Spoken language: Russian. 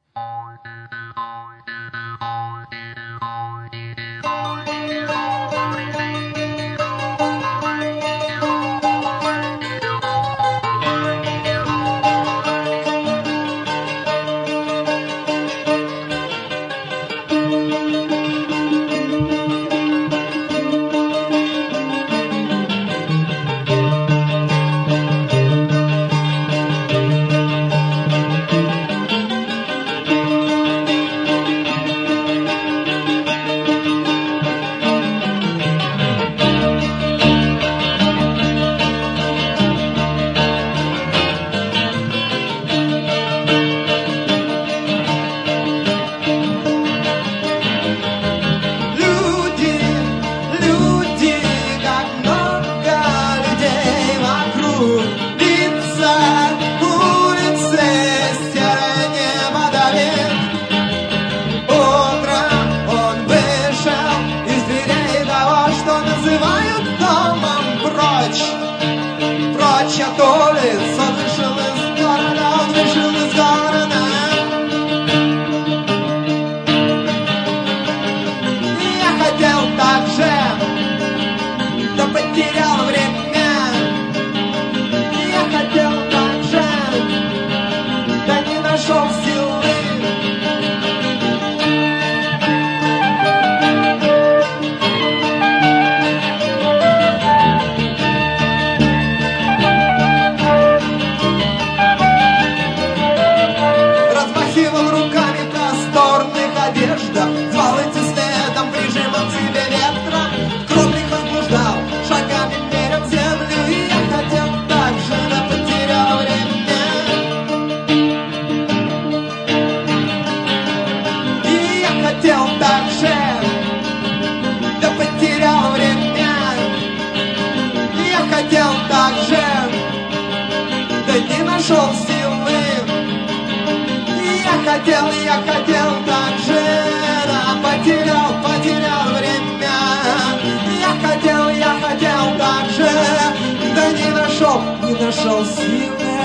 Прочь от улиц, он вышел из города, он вышел из города. Я хотел так же, да потерял время. Я хотел так же, да не нашел силы. Звал эти следом, прижимал к себе ветра. Круглых возбуждал, шагами мерил землю. И я хотел так же, да потерял время. И я хотел так же, да потерял время. И я хотел так же, да не нашел силы. И я хотел так же, потерял время. Я хотел так же, да не нашел силы.